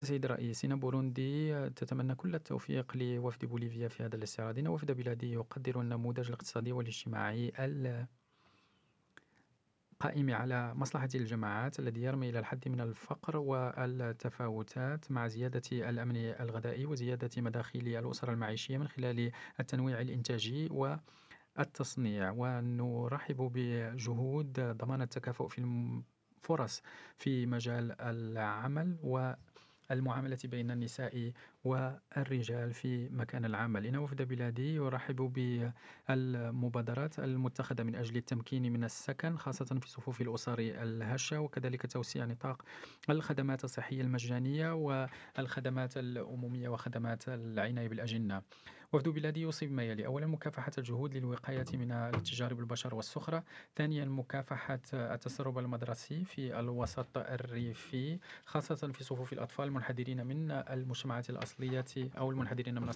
سيد الرئيس، إن بوروندي تتمنى كل التوفيق لوفد بوليفيا في هذا الاستعراض. إن وفد بلادي يقدر النموذج الاقتصادي والاجتماعي القائم على مصلحة الجماعات الذي يرمي إلى الحد من الفقر والتفاوتات مع زيادة الأمن الغذائي وزيادة مداخيل الأسر المعيشية من خلال التنويع الإنتاجي والتصنيع. ونرحب بجهود ضمان التكافؤ في الفرص في مجال العمل المعاملة بين النساء والرجال في مكان العمل. إن وفد بلادي يرحب بالمبادرات المتخذة من أجل التمكين من السكن خاصة في صفوف الأسر الهشة، وكذلك توسيع نطاق الخدمات الصحية المجانية والخدمات الأمومية وخدمات العناية بالأجنة. وفد بلادي يوصي بما يلي: أولا، مكافحة الجهود للوقاية من الاتجار بالبشر والسخرة. ثانيا، مكافحة التسرب المدرسي في الوسط الريفي خاصة في صفوف الأطفال المنحدرين من المجتمعات الأصلية أو المنحدرين من